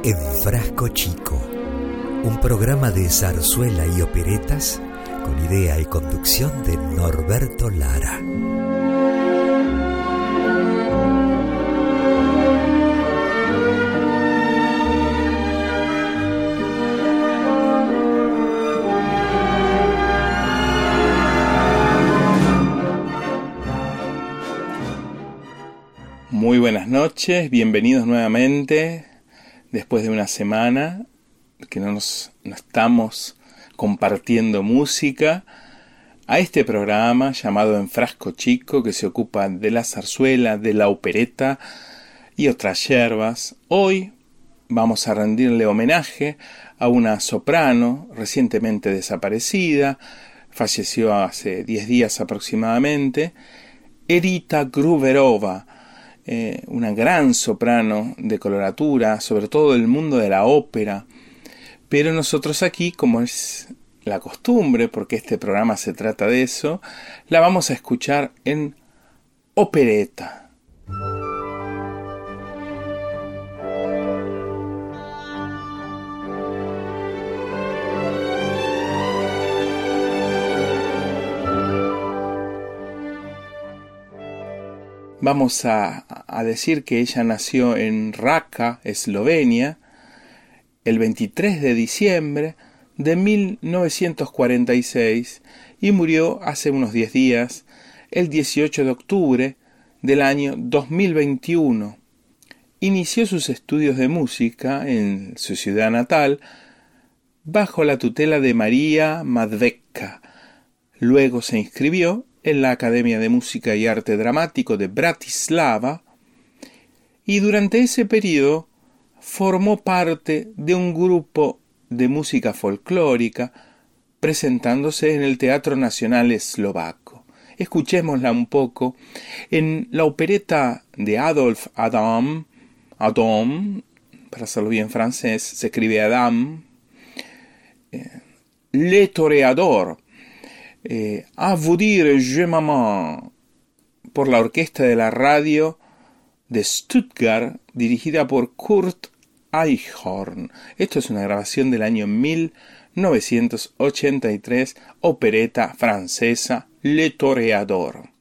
En Frasco Chico, un programa de zarzuela y operetas con idea y conducción de Norberto Lara. Muy buenas noches, bienvenidos nuevamente después de una semana que no estamos compartiendo música a este programa llamado En Frasco Chico, que se ocupa de la zarzuela, de la opereta y otras yerbas. Hoy vamos a rendirle homenaje a una soprano recientemente desaparecida, falleció hace 10 días aproximadamente, Edita Gruberova, una gran soprano de coloratura, sobre todo del mundo de la ópera. Pero nosotros aquí, como es la costumbre, porque este programa se trata de eso, la vamos a escuchar en opereta. Vamos a decir que ella nació en Raka, Eslovenia, el 23 de diciembre de 1946 y murió hace unos 10 días, el 18 de octubre del año 2021. Inició sus estudios de música en su ciudad natal bajo la tutela de María Madvecka. Luego se inscribió en la Academia de Música y Arte Dramático de Bratislava y durante ese periodo formó parte de un grupo de música folclórica presentándose en el Teatro Nacional Eslovaco. Escuchémosla un poco en la opereta de Adolphe Adam, para hacerlo bien francés, se escribe Adam, Le Toreador, A vous dire je maman, por la orquesta de la radio de Stuttgart, dirigida por Kurt Eichhorn. Esto es una grabación del año 1983, opereta francesa Le Toreador.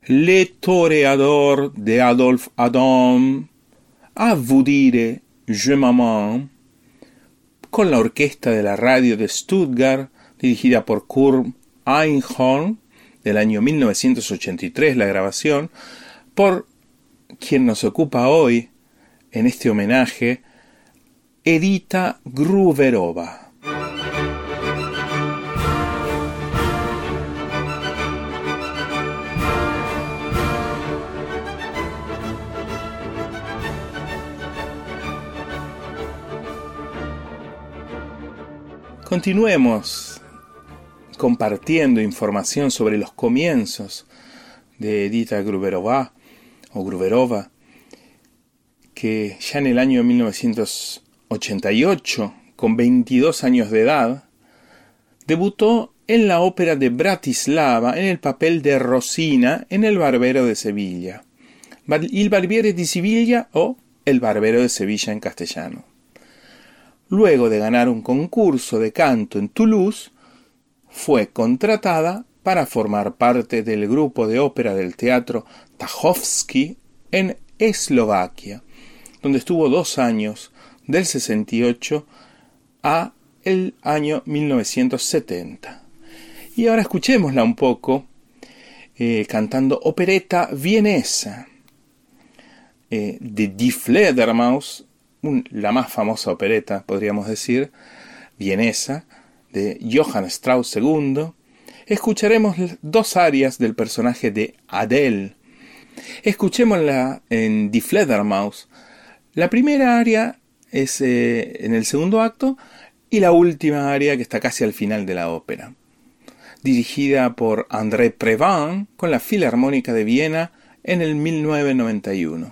Le Toreador de Adolphe Adam, A vous dire je m'amène, con la orquesta de la radio de Stuttgart, dirigida por Kurt Einhorn, del año 1983 la grabación, por quien nos ocupa hoy en este homenaje, Edita Gruberova. Continuemos compartiendo información sobre los comienzos de Edita Gruberova, que ya en el año 1988, con 22 años de edad, debutó en la ópera de Bratislava en el papel de Rosina en El Barbero de Sevilla, Il Barbiere di Siviglia o El Barbero de Sevilla en castellano. Luego de ganar un concurso de canto en Toulouse, fue contratada para formar parte del grupo de ópera del teatro Tajovsky en Eslovaquia, donde estuvo 2 años, del 68 a el año 1970. Y ahora escuchémosla un poco cantando opereta vienesa de Die Fledermaus, la más famosa opereta, podríamos decir, vienesa, de Johann Strauss II. Escucharemos 2 arias del personaje de Adele. Escuchémosla en Die Fledermaus. La primera aria es en el segundo acto y la última aria que está casi al final de la ópera. Dirigida por André Previn con la Filarmónica de Viena en el 1991.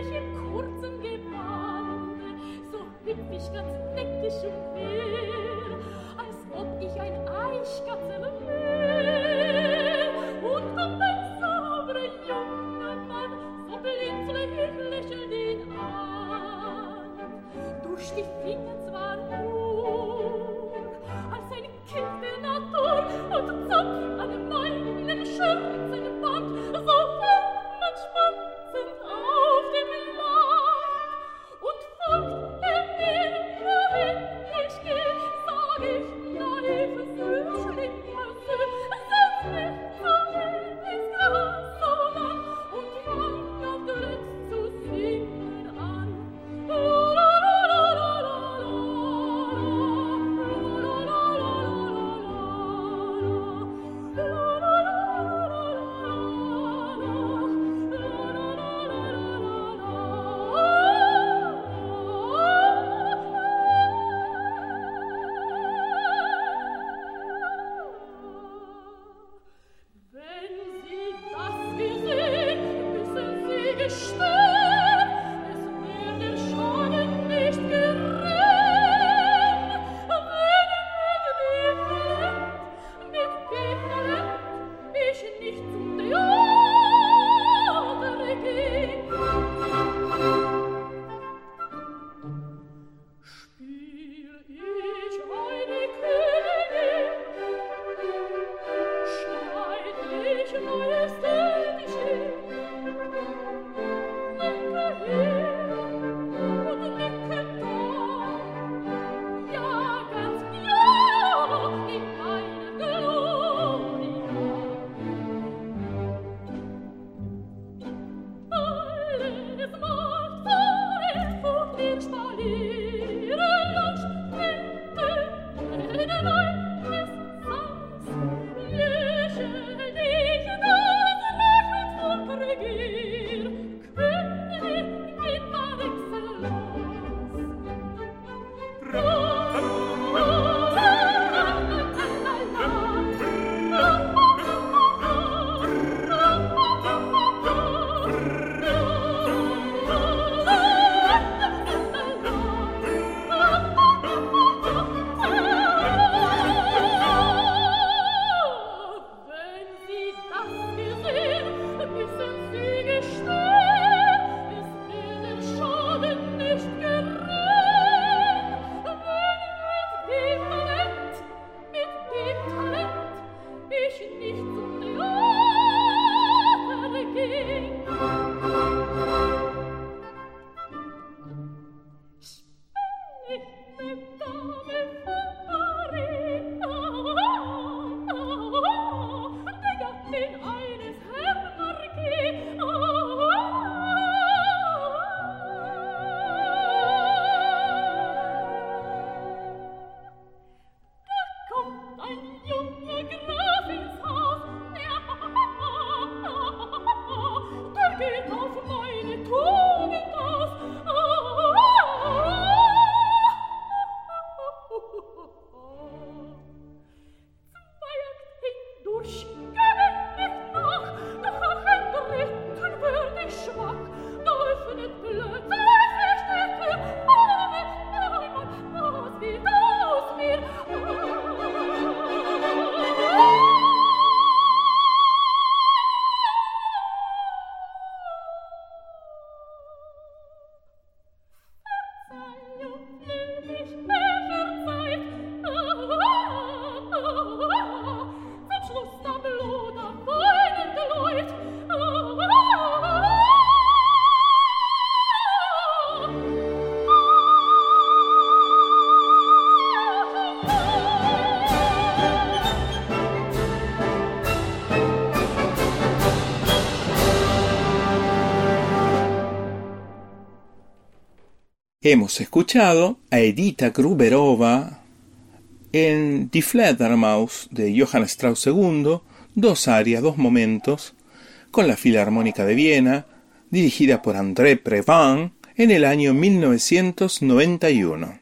Hemos escuchado a Edita Gruberova en Die Fledermaus de Johann Strauss II, dos arias, dos momentos, con la Filarmónica de Viena, dirigida por André Previn en el año 1991.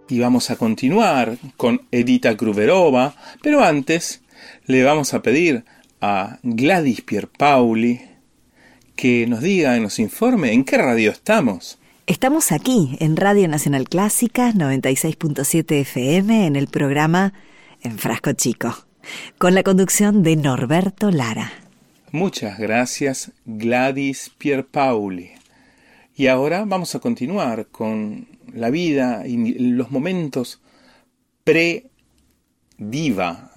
Y vamos a continuar con Edita Gruberova, pero antes le vamos a pedir a Gladys Pierpaoli que nos diga, nos informe en qué radio estamos. Estamos aquí en Radio Nacional Clásica 96.7 FM en el programa En Frasco Chico, con la conducción de Norberto Lara. Muchas gracias, Gladys Pierpaoli. Y ahora vamos a continuar con la vida y los momentos pre-diva.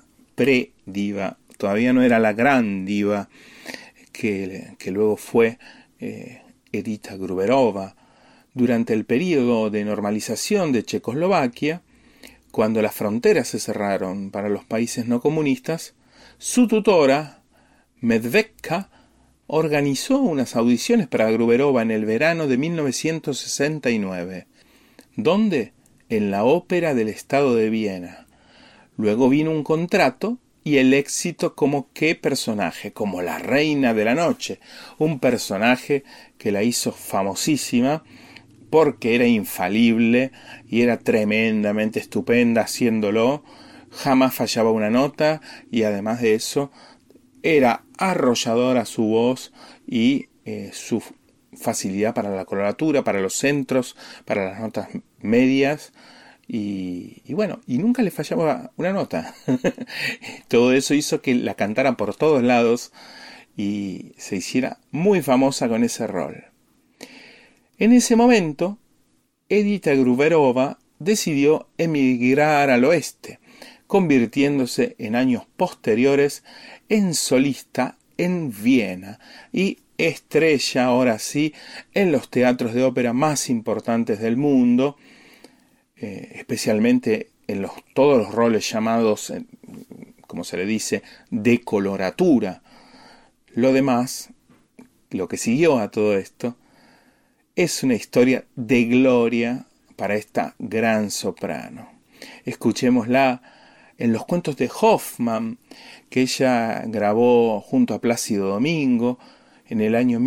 Todavía no era la gran diva que luego fue Edita Gruberova. Durante el periodo de normalización de Checoslovaquia, cuando las fronteras se cerraron para los países no comunistas, su tutora, Medvedka, organizó unas audiciones para Gruberova en el verano de 1969. ¿Dónde? En la Ópera del Estado de Viena. Luego vino un contrato y el éxito como qué personaje, como la reina de la noche, un personaje que la hizo famosísima porque era infalible y era tremendamente estupenda haciéndolo, jamás fallaba una nota y además de eso era arrolladora su voz y su facilidad para la coloratura, para los centros, para las notas medias y bueno, y nunca le fallaba una nota. Todo eso hizo que la cantaran por todos lados y se hiciera muy famosa con ese rol. En ese momento, Edita Gruberova decidió emigrar al oeste, convirtiéndose en años posteriores en solista en Viena y estrella ahora sí en los teatros de ópera más importantes del mundo, especialmente en todos los roles llamados, como se le dice, de coloratura. Lo demás, lo que siguió a todo esto, es una historia de gloria para esta gran soprano. Escuchémosla en los cuentos de Hoffmann, que ella grabó junto a Plácido Domingo en el año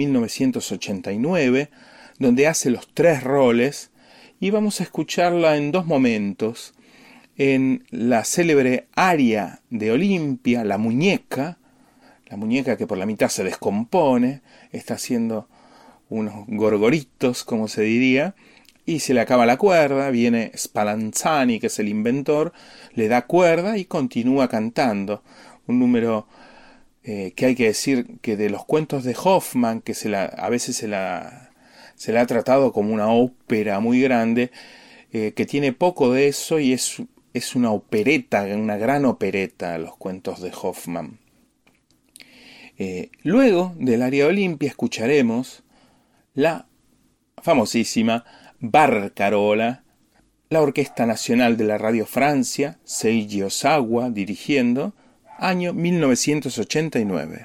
1989, donde hace los 3 roles, y vamos a escucharla en 2 momentos, en la célebre aria de Olimpia, la muñeca que por la mitad se descompone, está haciendo unos gorgoritos, como se diría, y se le acaba la cuerda, viene Spallanzani, que es el inventor, le da cuerda y continúa cantando. Un número que hay que decir que de los cuentos de Hoffmann, que a veces se la ha tratado como una ópera muy grande, que tiene poco de eso y es una opereta, una gran opereta, los cuentos de Hoffmann. Luego del aria Olimpia escucharemos la famosísima Barcarola, la Orquesta Nacional de la Radio Francia, Seiji Ozawa dirigiendo, año 1989.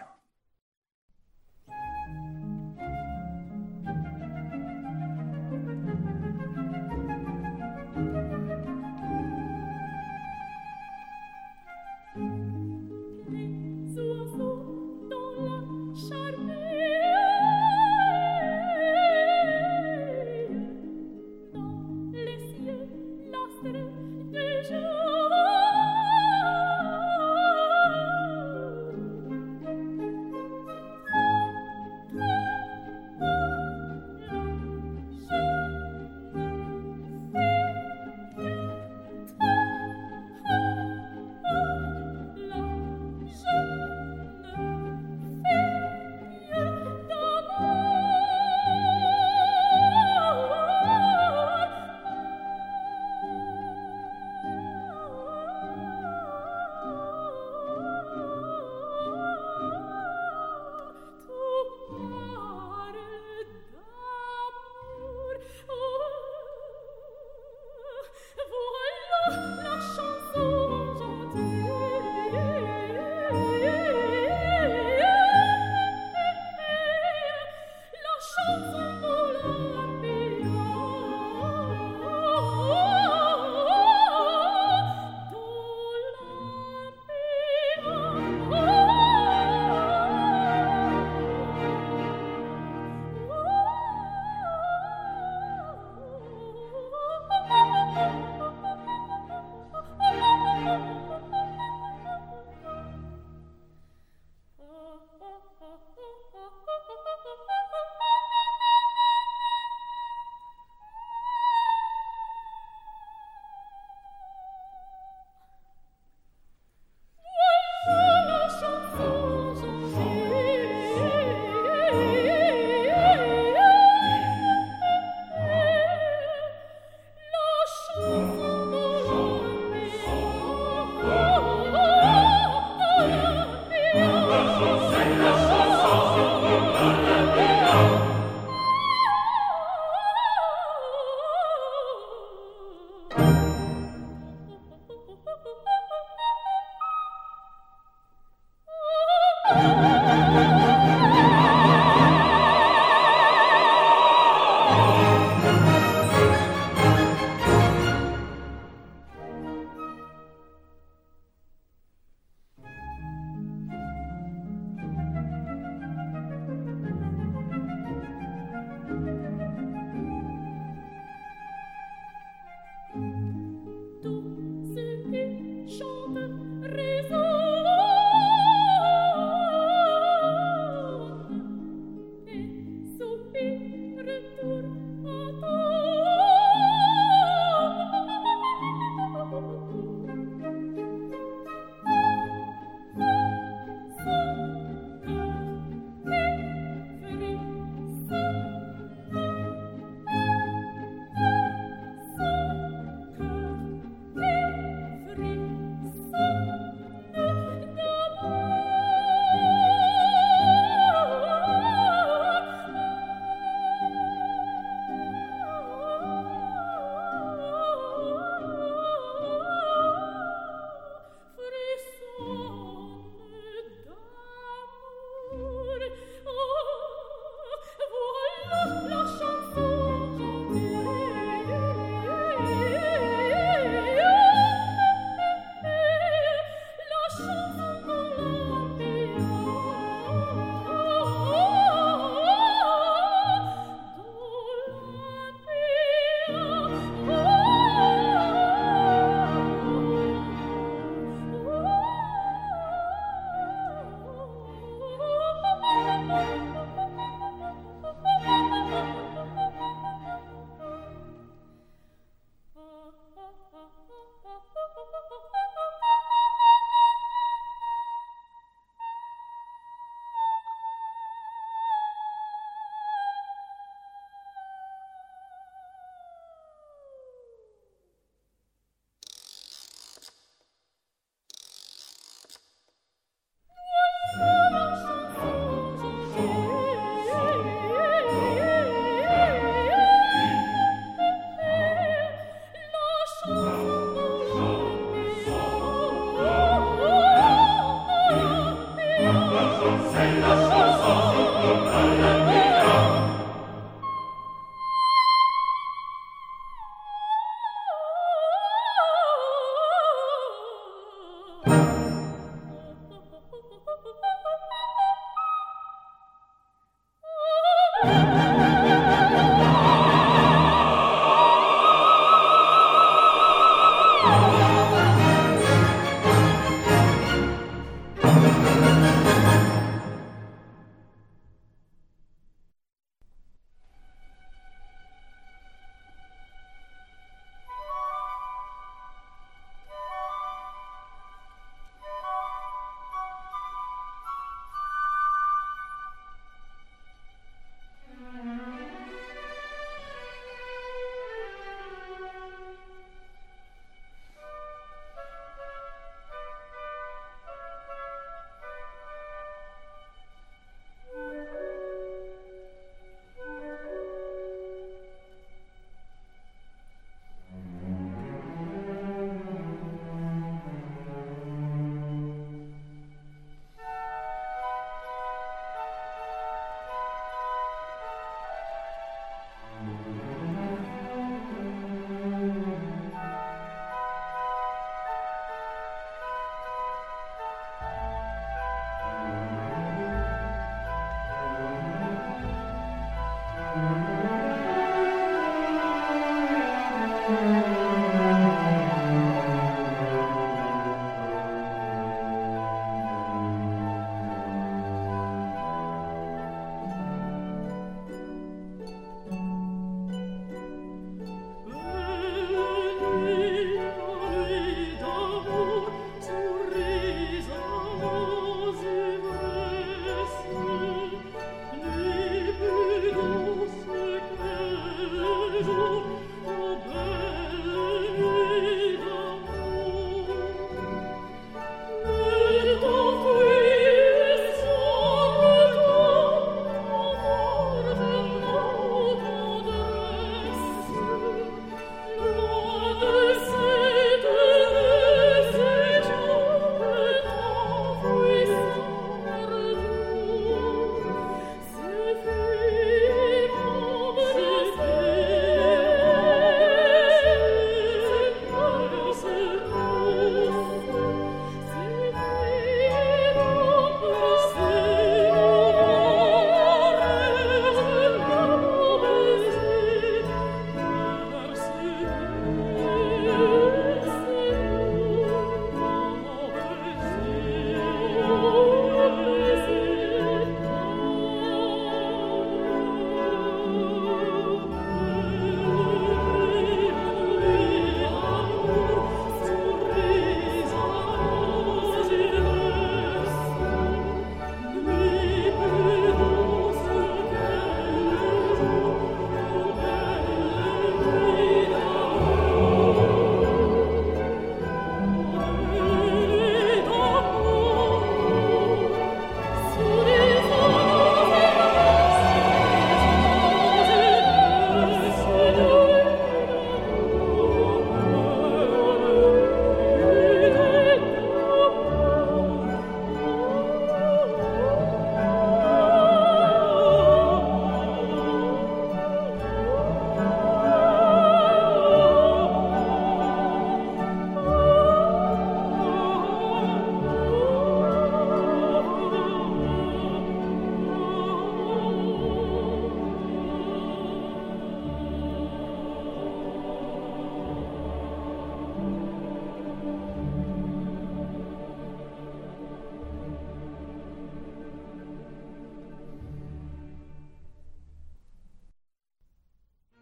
Déjà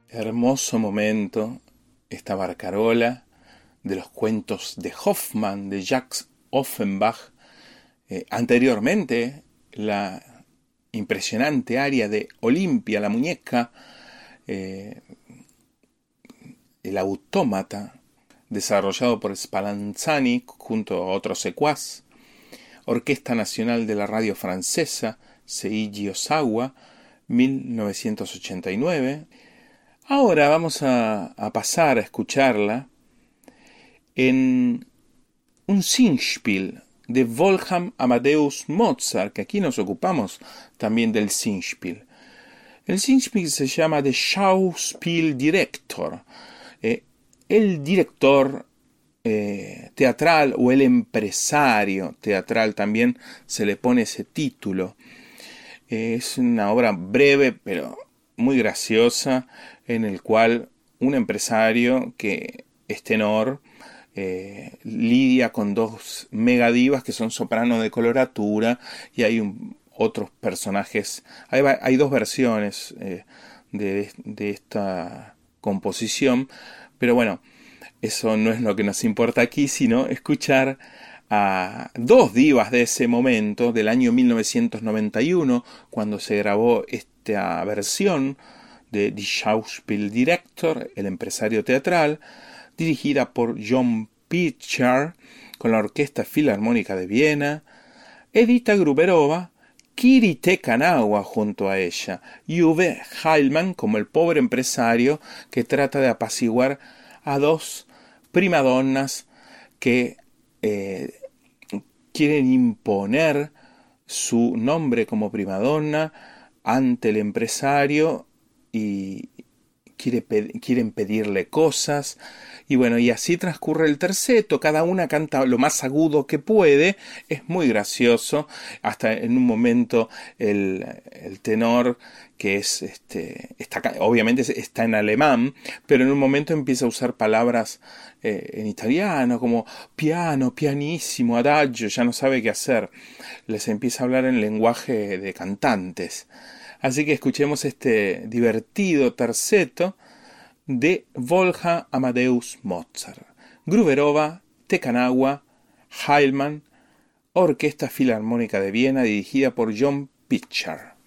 Hermoso momento, esta barcarola de los cuentos de Hoffmann, de Jacques Offenbach. Anteriormente, la impresionante aria de Olimpia, la muñeca, el autómata, desarrollado por Spallanzani junto a otros secuaz. Orquesta Nacional de la Radio Francesa, Seiji Ozawa, 1989. Ahora vamos a pasar a escucharla en un Singspiel de Wolfgang Amadeus Mozart, que aquí nos ocupamos también del Singspiel. El Singspiel se llama The Schauspieldirektor, el director teatral o el empresario teatral, también se le pone ese título. Es una obra breve pero muy graciosa, en el cual un empresario que es tenor lidia con dos megadivas que son sopranos de coloratura, y hay otros personajes. Hay dos versiones de esta composición, pero bueno, eso no es lo que nos importa aquí, sino escuchar a dos divas de ese momento, del año 1991, cuando se grabó esta versión de Die Schauspieldirektor, el empresario teatral, dirigida por John Pitcher, con la Orquesta Filarmónica de Viena, Edita Gruberova, Kiri Te Kanawa junto a ella, y Uwe Heilmann como el pobre empresario que trata de apaciguar a dos primadonnas que quieren imponer su nombre como primadonna ante el empresario y quieren pedirle cosas. Y bueno, y así transcurre el terceto, cada una canta lo más agudo que puede, es muy gracioso, hasta en un momento el tenor, que es obviamente está en alemán, pero en un momento empieza a usar palabras en italiano, como piano, pianissimo, adagio, ya no sabe qué hacer, les empieza a hablar en lenguaje de cantantes. Así que escuchemos este divertido terceto de Wolfgang Amadeus Mozart. Gruberova, Te Kanawa, Heilmann, Orquesta Filarmónica de Viena, dirigida por John Pitcher.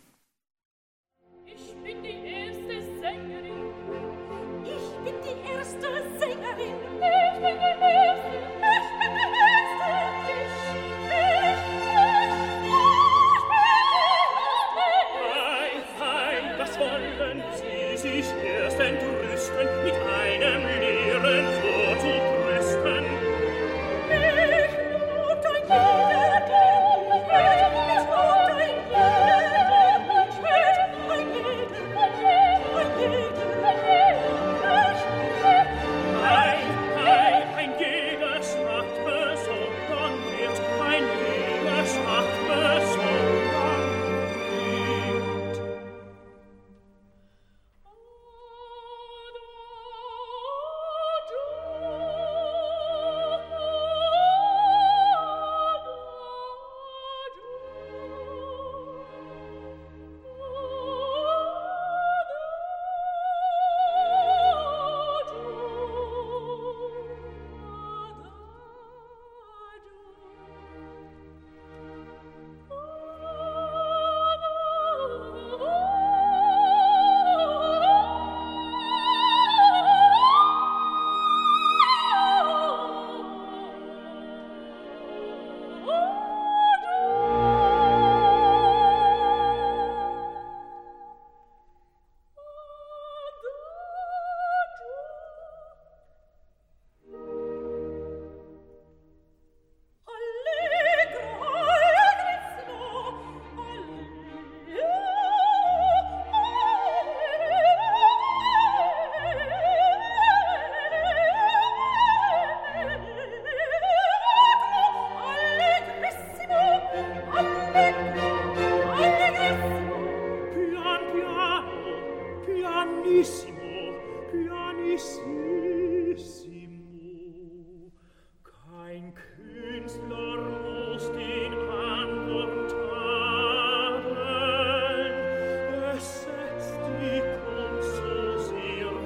Sie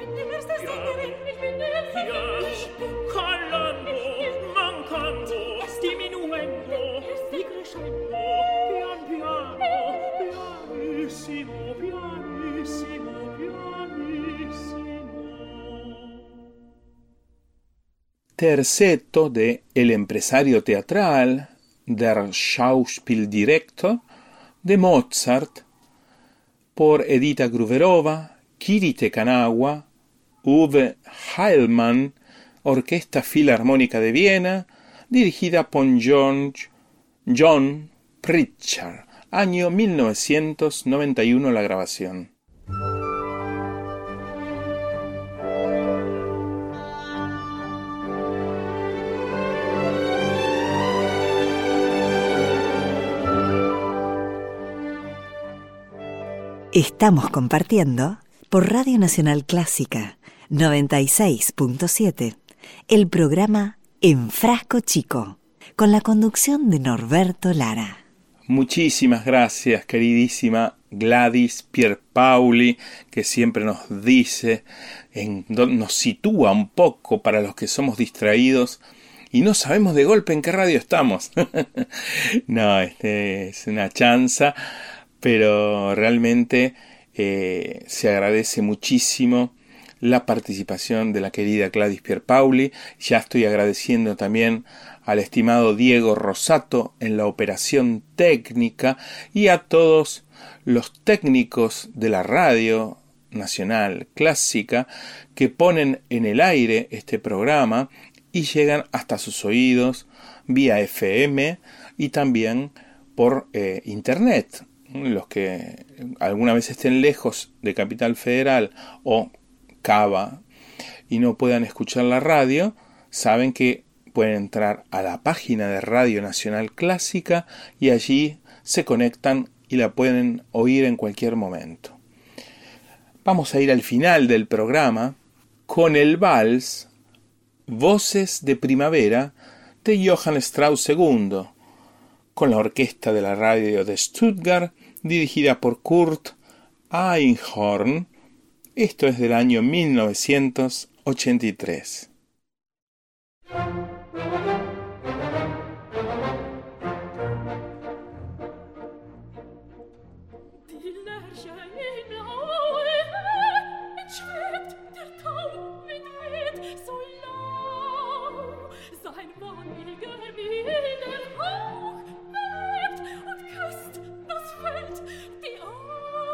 Terzetto de El empresario teatral, Der Schauspieldirektor, de Mozart, por Edita Gruberova, Kirite Kanawa, Uwe Heilmann, Orquesta Filarmónica de Viena, dirigida por John Pritchard, año 1991 la grabación. Estamos compartiendo por Radio Nacional Clásica 96.7 el programa En Frasco Chico, con la conducción de Norberto Lara. Muchísimas gracias, queridísima Gladys Pierpaoli, que siempre nos dice, nos sitúa un poco para los que somos distraídos y no sabemos de golpe en qué radio estamos. No, es una chanza, pero realmente se agradece muchísimo la participación de la querida Gladys Pierpaoli. Ya estoy agradeciendo también al estimado Diego Rosato en la operación técnica y a todos los técnicos de la Radio Nacional Clásica que ponen en el aire este programa y llegan hasta sus oídos vía FM y también por internet. Los que alguna vez estén lejos de Capital Federal o Cava y no puedan escuchar la radio, saben que pueden entrar a la página de Radio Nacional Clásica y allí se conectan y la pueden oír en cualquier momento. Vamos a ir al final del programa con el vals Voces de Primavera de Johann Strauss II, con la orquesta de la radio de Stuttgart, dirigida por Kurt Einhorn. Esto es del año 1983.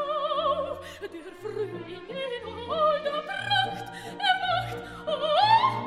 Der Frühling in holder Pracht, macht, oh,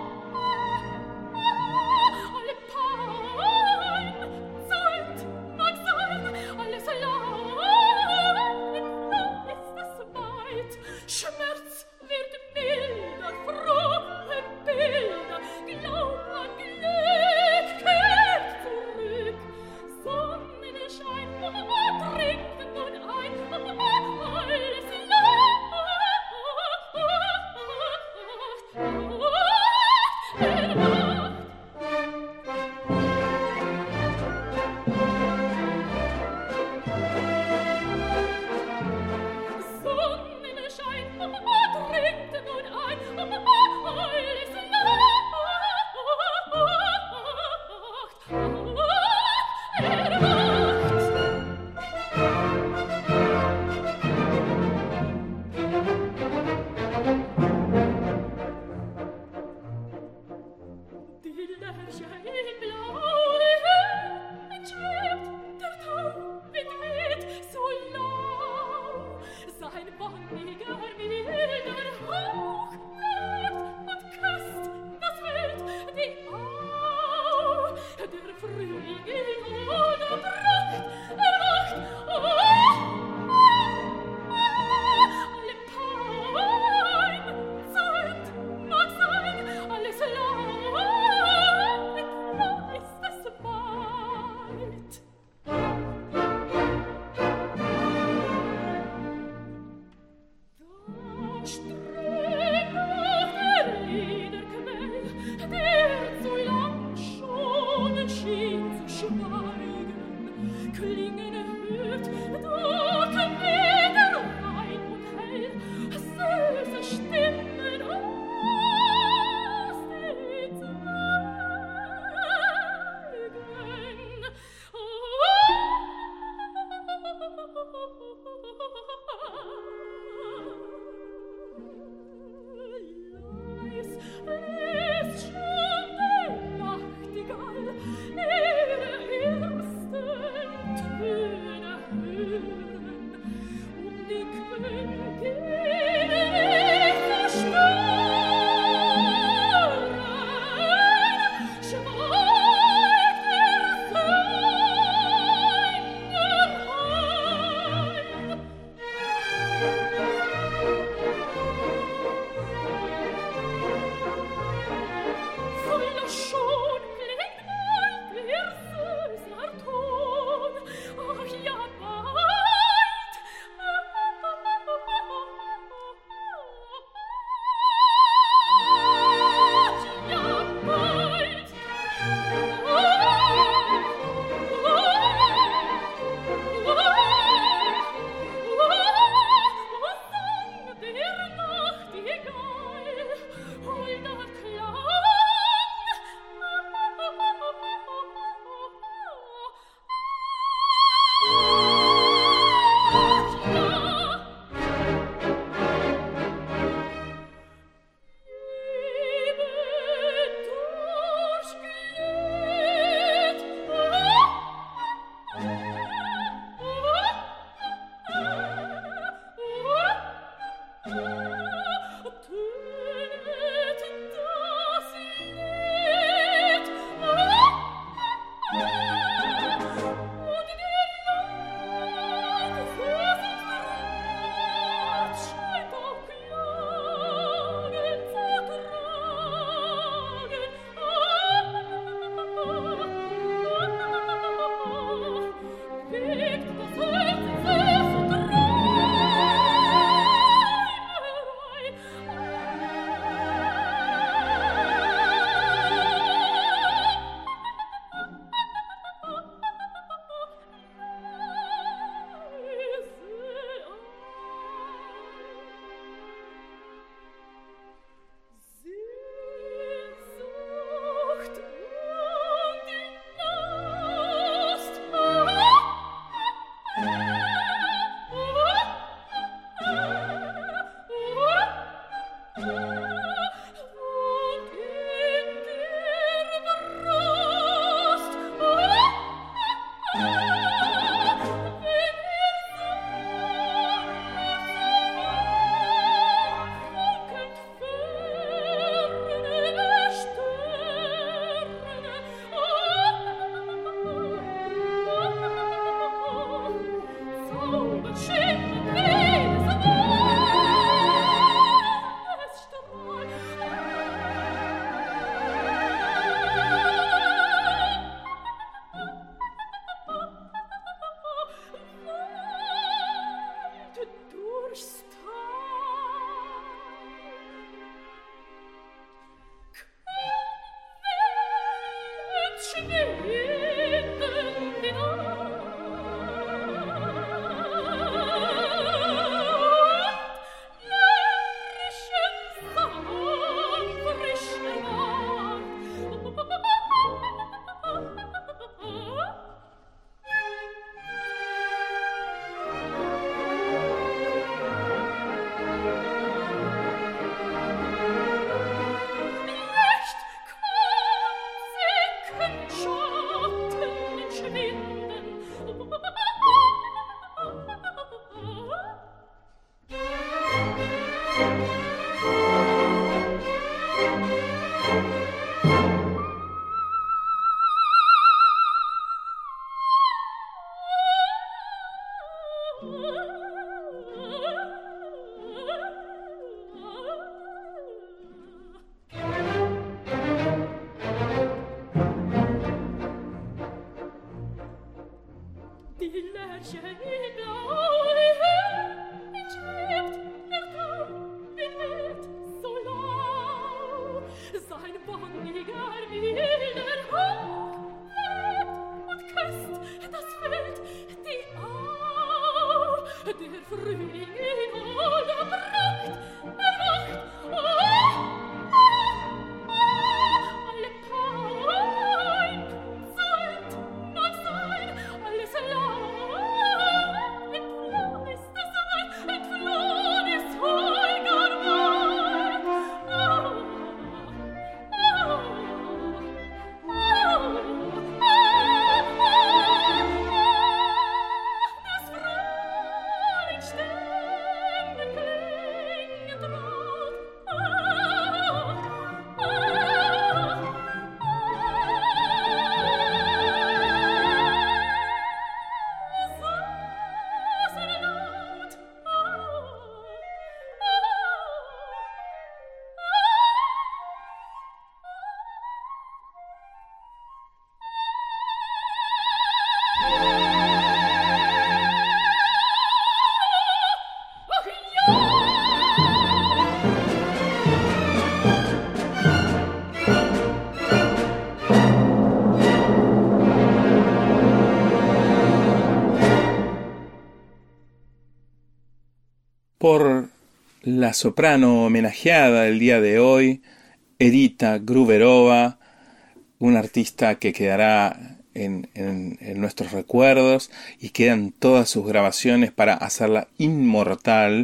Por la soprano homenajeada el día de hoy, Edita Gruberova, una artista que quedará en nuestros recuerdos y quedan todas sus grabaciones para hacerla inmortal.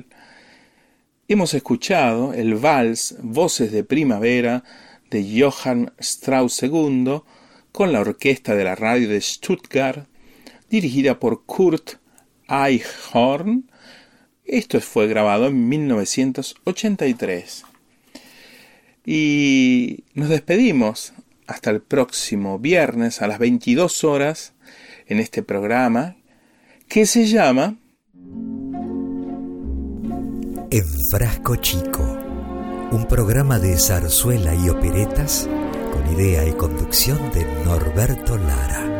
Hemos escuchado el vals Voces de Primavera de Johann Strauss II con la orquesta de la radio de Stuttgart, dirigida por Kurt Eichhorn. Esto fue grabado en 1983. Y nos despedimos hasta el próximo viernes a las 22 horas en este programa que se llama En Frasco Chico, un programa de zarzuela y operetas con idea y conducción de Norberto Lara.